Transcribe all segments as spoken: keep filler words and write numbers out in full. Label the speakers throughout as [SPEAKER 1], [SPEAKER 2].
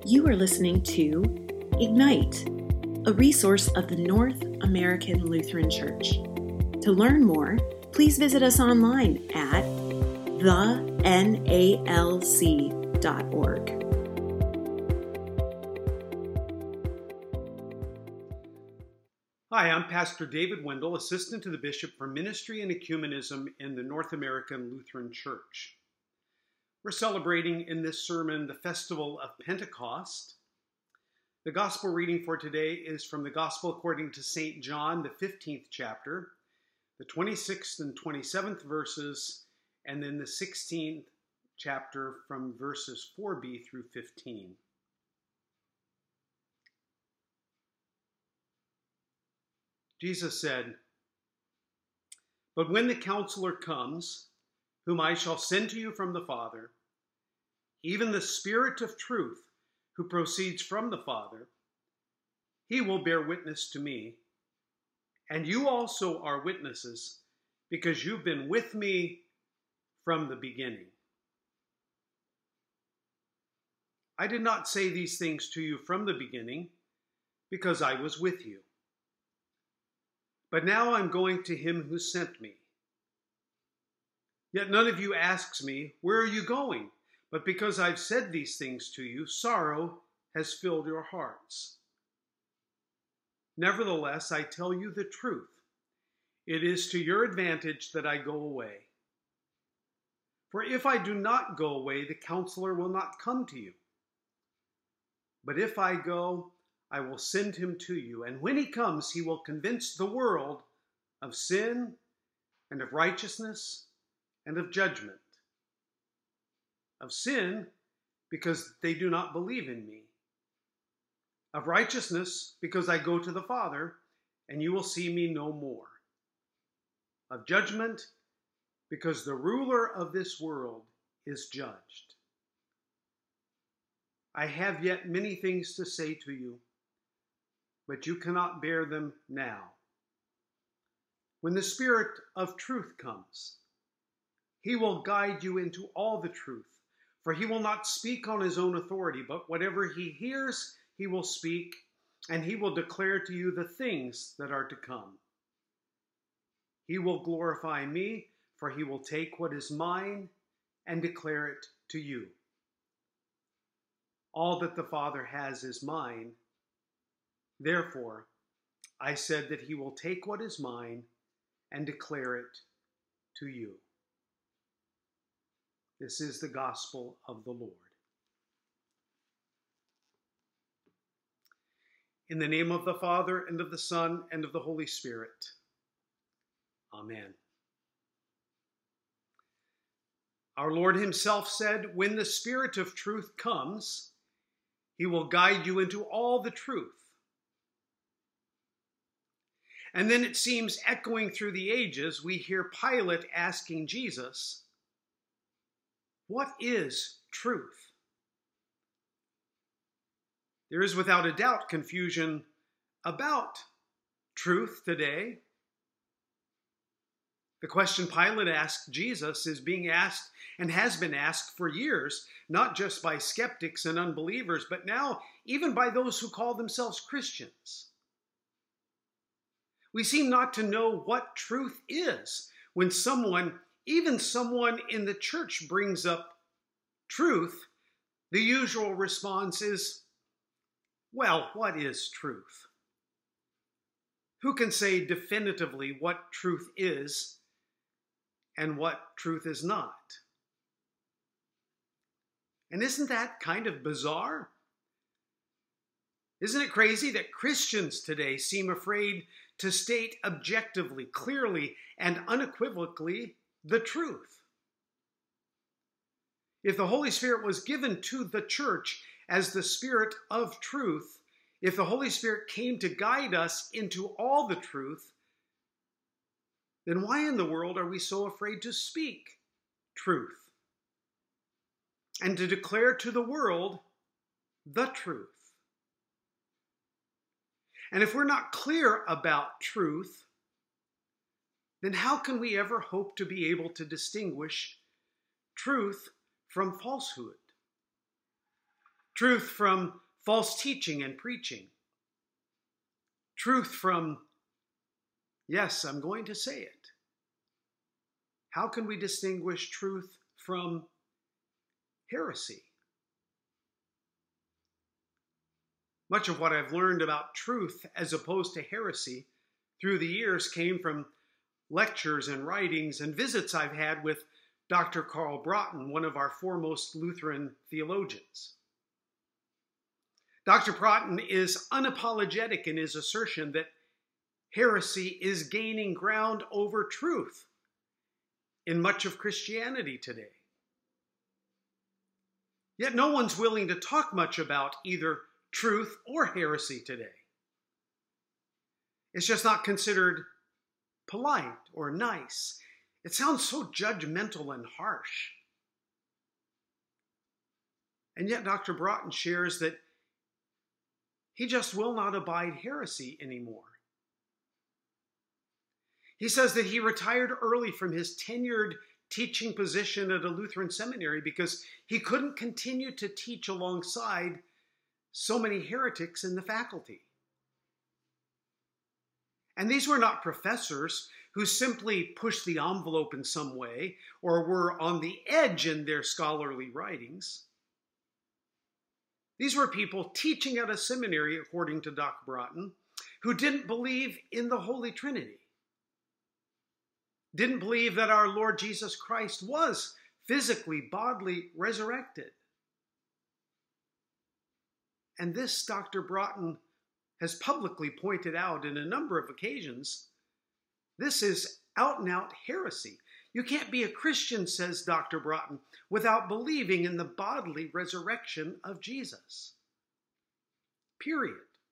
[SPEAKER 1] You are listening to Ignite, a resource of the North American Lutheran Church. To learn more, please visit us online at the N A L C dot org.
[SPEAKER 2] Hi, I'm Pastor David Wendell, Assistant to the Bishop for Ministry and Ecumenism in the North American Lutheran Church. We're celebrating in this sermon the festival of Pentecost. The gospel reading for today is from the Gospel according to Saint John, the fifteenth chapter, the twenty-sixth and twenty-seventh verses, and then the sixteenth chapter from verses four b through fifteen. Jesus said, "But when the Counselor comes, whom I shall send to you from the Father, even the Spirit of truth, who proceeds from the Father, he will bear witness to me. And you also are witnesses, because you've been with me from the beginning. I did not say these things to you from the beginning, because I was with you. But now I'm going to him who sent me. Yet none of you asks me, 'Where are you going?' But because I've said these things to you, sorrow has filled your hearts. Nevertheless, I tell you the truth. It is to your advantage that I go away. For if I do not go away, the Counselor will not come to you. But if I go, I will send him to you. And when he comes, he will convince the world of sin and of righteousness and of judgment. Of sin, because they do not believe in me. Of righteousness, because I go to the Father, and you will see me no more. Of judgment, because the ruler of this world is judged. I have yet many things to say to you, but you cannot bear them now. When the Spirit of truth comes, he will guide you into all the truth, for he will not speak on his own authority, but whatever he hears, he will speak, and he will declare to you the things that are to come. He will glorify me, for he will take what is mine and declare it to you. All that the Father has is mine. Therefore, I said that he will take what is mine and declare it to you." This is the gospel of the Lord. In the name of the Father, and of the Son, and of the Holy Spirit. Amen. Our Lord himself said, "When the Spirit of truth comes, he will guide you into all the truth." And then it seems echoing through the ages, we hear Pilate asking Jesus, "What is truth?" There is without a doubt confusion about truth today. The question Pilate asked Jesus is being asked and has been asked for years, not just by skeptics and unbelievers, but now even by those who call themselves Christians. We seem not to know what truth is when someone, even someone in the church, brings up truth. The usual response is, "Well, what is truth?" Who can say definitively what truth is and what truth is not? And isn't that kind of bizarre? Isn't it crazy that Christians today seem afraid to state objectively, clearly, and unequivocally the truth? If the Holy Spirit was given to the church as the Spirit of truth, if the Holy Spirit came to guide us into all the truth, then why in the world are we so afraid to speak truth and to declare to the world the truth? And if we're not clear about truth, then how can we ever hope to be able to distinguish truth from falsehood? truth from false teaching and preaching, truth from, yes, I'm going to say it. How can we distinguish truth from heresy? Much of what I've learned about truth as opposed to heresy through the years came from lectures and writings and visits I've had with Doctor Karl Broughton, one of our foremost Lutheran theologians. Doctor Broughton is unapologetic in his assertion that heresy is gaining ground over truth in much of Christianity today. Yet no one's willing to talk much about either truth or heresy today. It's just not considered polite or nice. It sounds so judgmental and harsh. And yet Doctor Broughton shares that he just will not abide heresy anymore. He says that he retired early from his tenured teaching position at a Lutheran seminary because he couldn't continue to teach alongside so many heretics in the faculty. And these were not professors who simply pushed the envelope in some way or were on the edge in their scholarly writings. These were people teaching at a seminary, according to Doctor Broughton, who didn't believe in the Holy Trinity, didn't believe that our Lord Jesus Christ was physically, bodily resurrected. And this Doctor Broughton has publicly pointed out in a number of occasions. This is out and out heresy. You can't be a Christian, says Doctor Broughton, without believing in the bodily resurrection of Jesus. Period.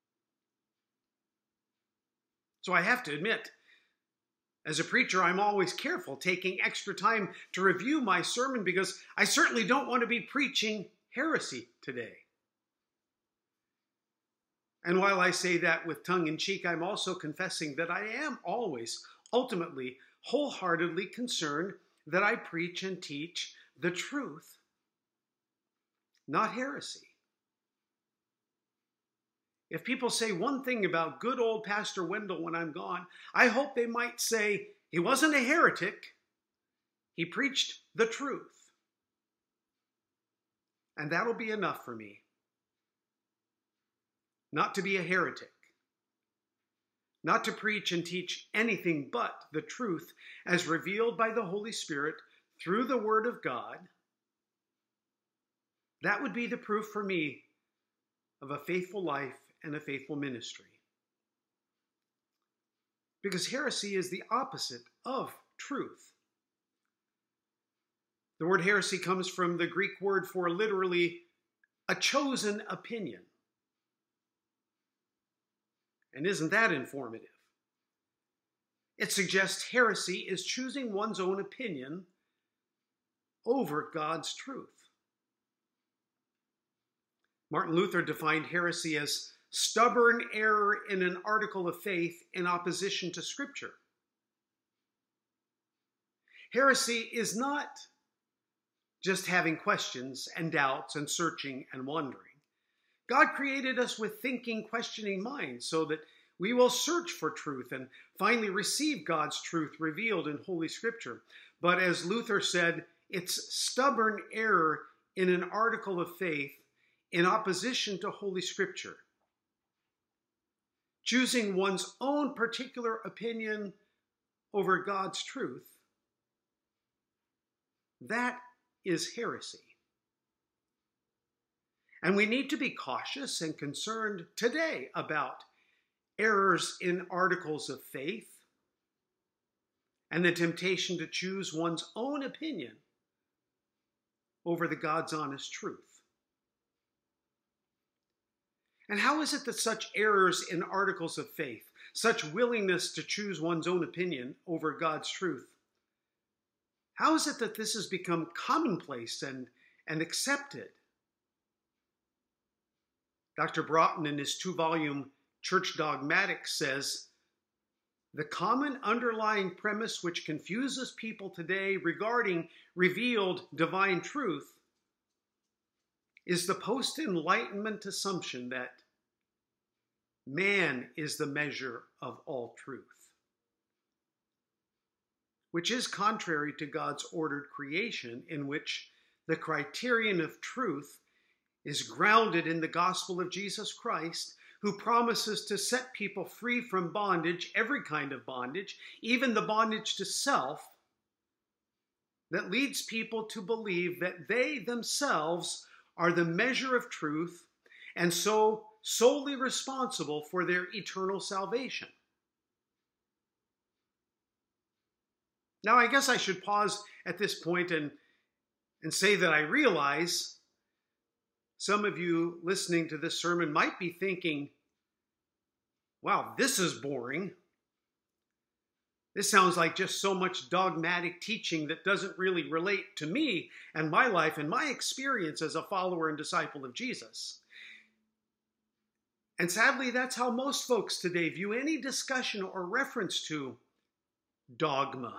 [SPEAKER 2] So I have to admit, as a preacher, I'm always careful taking extra time to review my sermon because I certainly don't want to be preaching heresy today. And while I say that with tongue in cheek, I'm also confessing that I am always, ultimately, wholeheartedly concerned that I preach and teach the truth, not heresy. If people say one thing about good old Pastor Wendell when I'm gone, I hope they might say, he wasn't a heretic, he preached the truth. And that'll be enough for me. Not to be a heretic, not to preach and teach anything but the truth as revealed by the Holy Spirit through the Word of God. That would be the proof for me of a faithful life and a faithful ministry. Because heresy is the opposite of truth. The word heresy comes from the Greek word for literally a chosen opinion. And isn't that informative? It suggests heresy is choosing one's own opinion over God's truth. Martin Luther defined heresy as stubborn error in an article of faith in opposition to Scripture. Heresy is not just having questions and doubts and searching and wondering. God created us with thinking, questioning minds so that we will search for truth and finally receive God's truth revealed in Holy Scripture. But as Luther said, it's stubborn error in an article of faith in opposition to Holy Scripture. Choosing one's own particular opinion over God's truth, that is heresy. And we need to be cautious and concerned today about errors in articles of faith and the temptation to choose one's own opinion over the God's honest truth. And how is it that such errors in articles of faith, such willingness to choose one's own opinion over God's truth, how is it that this has become commonplace and, and accepted? Doctor Broughton, in his two-volume Church Dogmatics, says, the common underlying premise which confuses people today regarding revealed divine truth is the post-Enlightenment assumption that man is the measure of all truth, which is contrary to God's ordered creation, in which the criterion of truth is grounded in the gospel of Jesus Christ, who promises to set people free from bondage, every kind of bondage, even the bondage to self, that leads people to believe that they themselves are the measure of truth and so solely responsible for their eternal salvation. Now, I guess I should pause at this point and, and say that I realize some of you listening to this sermon might be thinking, wow, this is boring. This sounds like just so much dogmatic teaching that doesn't really relate to me and my life and my experience as a follower and disciple of Jesus. And sadly, that's how most folks today view any discussion or reference to dogma,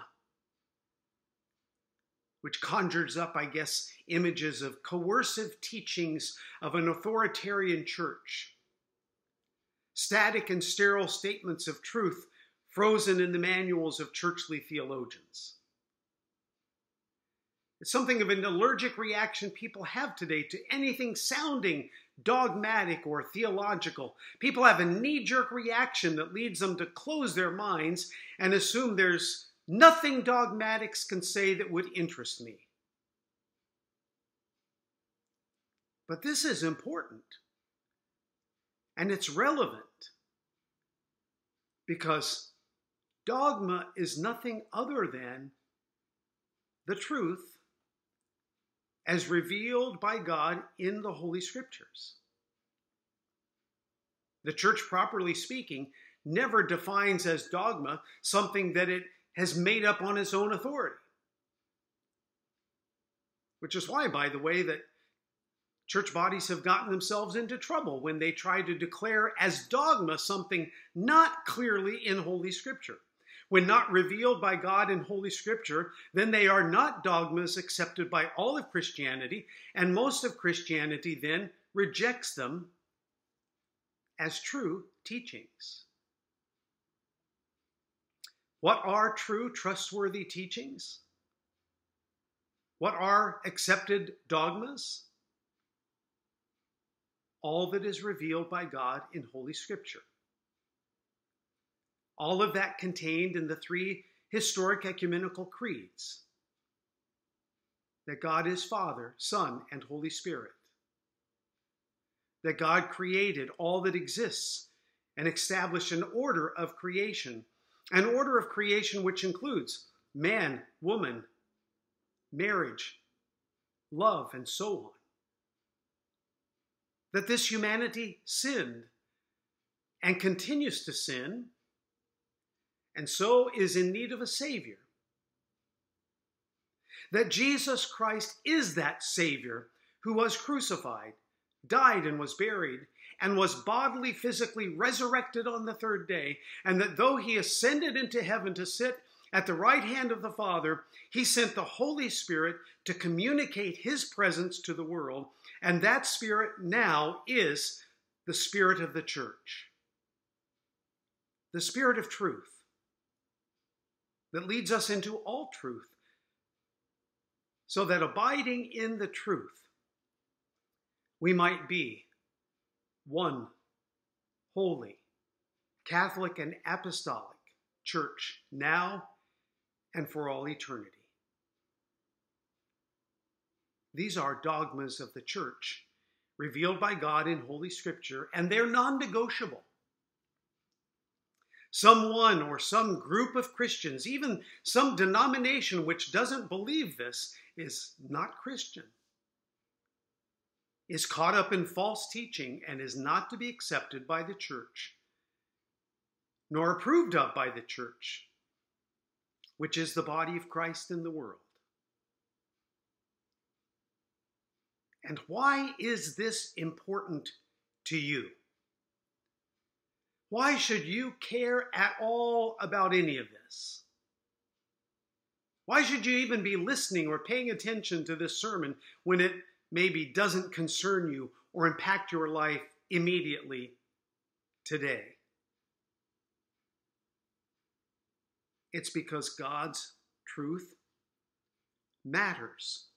[SPEAKER 2] which conjures up, I guess, images of coercive teachings of an authoritarian church, static and sterile statements of truth frozen in the manuals of churchly theologians. It's something of an allergic reaction people have today to anything sounding dogmatic or theological. People have a knee-jerk reaction that leads them to close their minds and assume there's nothing dogmatics can say that would interest me. But this is important, and it's relevant, because dogma is nothing other than the truth as revealed by God in the Holy Scriptures. The church, properly speaking, never defines as dogma something that it has made up on its own authority. Which is why, by the way, that church bodies have gotten themselves into trouble when they try to declare as dogma something not clearly in Holy Scripture. When not revealed by God in Holy Scripture, then they are not dogmas accepted by all of Christianity, and most of Christianity then rejects them as true teachings. What are true, trustworthy teachings? What are accepted dogmas? All that is revealed by God in Holy Scripture. All of that contained in the three historic ecumenical creeds. That God is Father, Son, and Holy Spirit. That God created all that exists and established an order of creation. An order of creation which includes man, woman, marriage, love, and so on. That this humanity sinned and continues to sin, and so is in need of a Savior. That Jesus Christ is that Savior who was crucified, died and was buried, and was bodily, physically resurrected on the third day, and that though he ascended into heaven to sit at the right hand of the Father, he sent the Holy Spirit to communicate his presence to the world, and that Spirit now is the Spirit of the church. The Spirit of truth that leads us into all truth, so that abiding in the truth, we might be one holy, Catholic and apostolic church, now and for all eternity. These are dogmas of the church, revealed by God in Holy Scripture, and they're non-negotiable. Someone or some group of Christians, even some denomination which doesn't believe this, is not Christian, is caught up in false teaching, and is not to be accepted by the church, nor approved of by the church, which is the body of Christ in the world. And why is this important to you? Why should you care at all about any of this? Why should you even be listening or paying attention to this sermon when it maybe doesn't concern you or impact your life immediately today. It's because God's truth matters.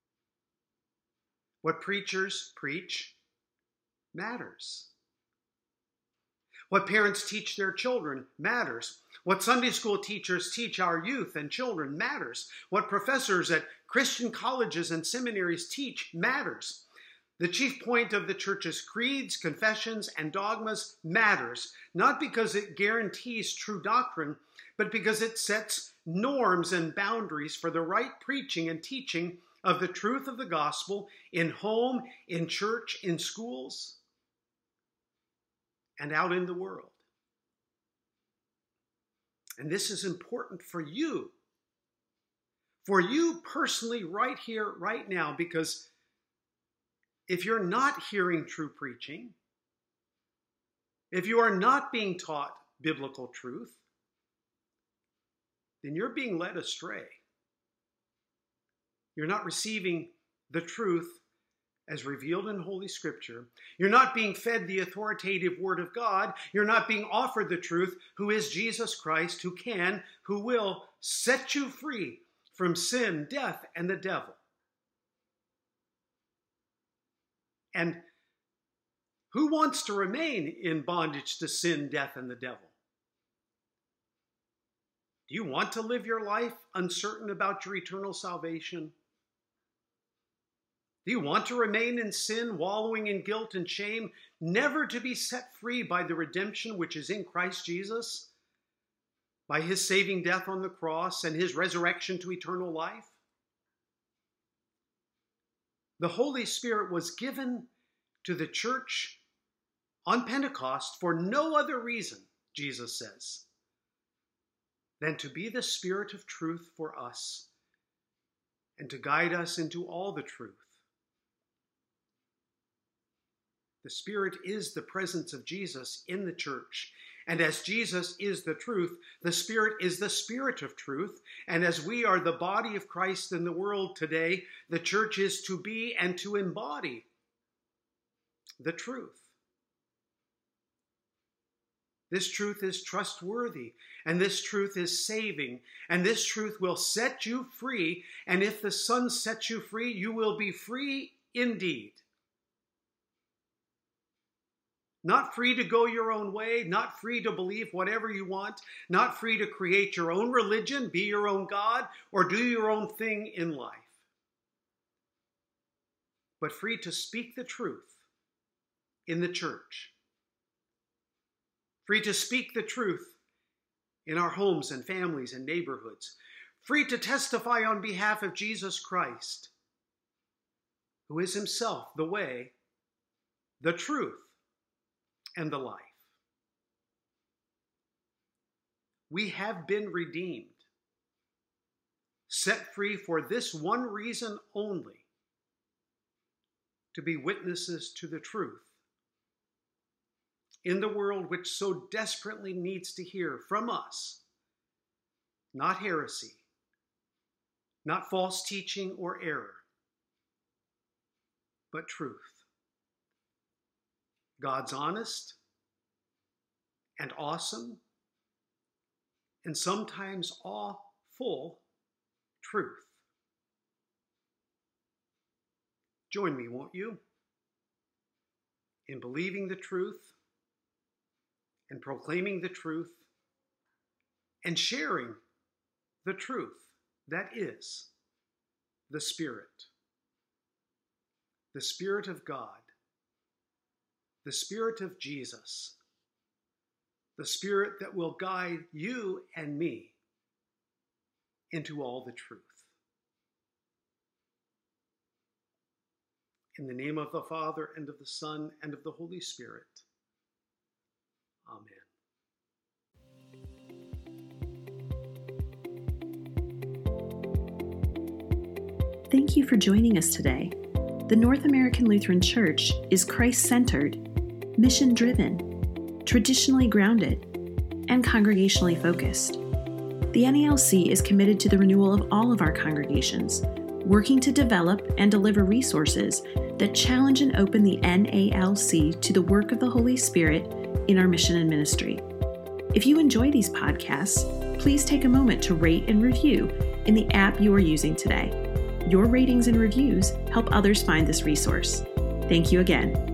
[SPEAKER 2] What preachers preach matters. What parents teach their children matters. What Sunday school teachers teach our youth and children matters. What professors at Christian colleges and seminaries teach matters. The chief point of the church's creeds, confessions, and dogmas matters, not because it guarantees true doctrine, but because it sets norms and boundaries for the right preaching and teaching of the truth of the gospel in home, in church, in schools, and out in the world. And this is important for you, for you personally right here, right now, because if you're not hearing true preaching, if you are not being taught biblical truth, then you're being led astray. You're not receiving the truth as revealed in Holy Scripture. You're not being fed the authoritative Word of God. You're not being offered the truth, who is Jesus Christ, who can, who will set you free from sin, death, and the devil. And who wants to remain in bondage to sin, death, and the devil? Do you want to live your life uncertain about your eternal salvation? Do you want to remain in sin, wallowing in guilt and shame, never to be set free by the redemption which is in Christ Jesus, by his saving death on the cross and his resurrection to eternal life? The Holy Spirit was given to the church on Pentecost for no other reason, Jesus says, than to be the Spirit of truth for us and to guide us into all the truth. The Spirit is the presence of Jesus in the church. And as Jesus is the truth, the Spirit is the Spirit of truth. And as we are the body of Christ in the world today, the church is to be and to embody the truth. This truth is trustworthy, and this truth is saving, and this truth will set you free. And if the Son sets you free, you will be free indeed. Not free to go your own way, not free to believe whatever you want, not free to create your own religion, be your own God, or do your own thing in life, but free to speak the truth in the church, free to speak the truth in our homes and families and neighborhoods, free to testify on behalf of Jesus Christ, who is himself the way, the truth, and the life. We have been redeemed, set free for this one reason only, to be witnesses to the truth in the world which so desperately needs to hear from us, not heresy, not false teaching or error, but truth. God's honest and awesome and sometimes awful truth. Join me, won't you, in believing the truth and proclaiming the truth and sharing the truth that is the Spirit, the Spirit of God, the Spirit of Jesus, the Spirit that will guide you and me into all the truth. In the name of the Father, and of the Son, and of the Holy Spirit. Amen.
[SPEAKER 1] Thank you for joining us today. The North American Lutheran Church is Christ-centered, mission-driven, traditionally grounded, and congregationally focused. The N A L C is committed to the renewal of all of our congregations, working to develop and deliver resources that challenge and open the N A L C to the work of the Holy Spirit in our mission and ministry. If you enjoy these podcasts, please take a moment to rate and review in the app you are using today. Your ratings and reviews help others find this resource. Thank you again.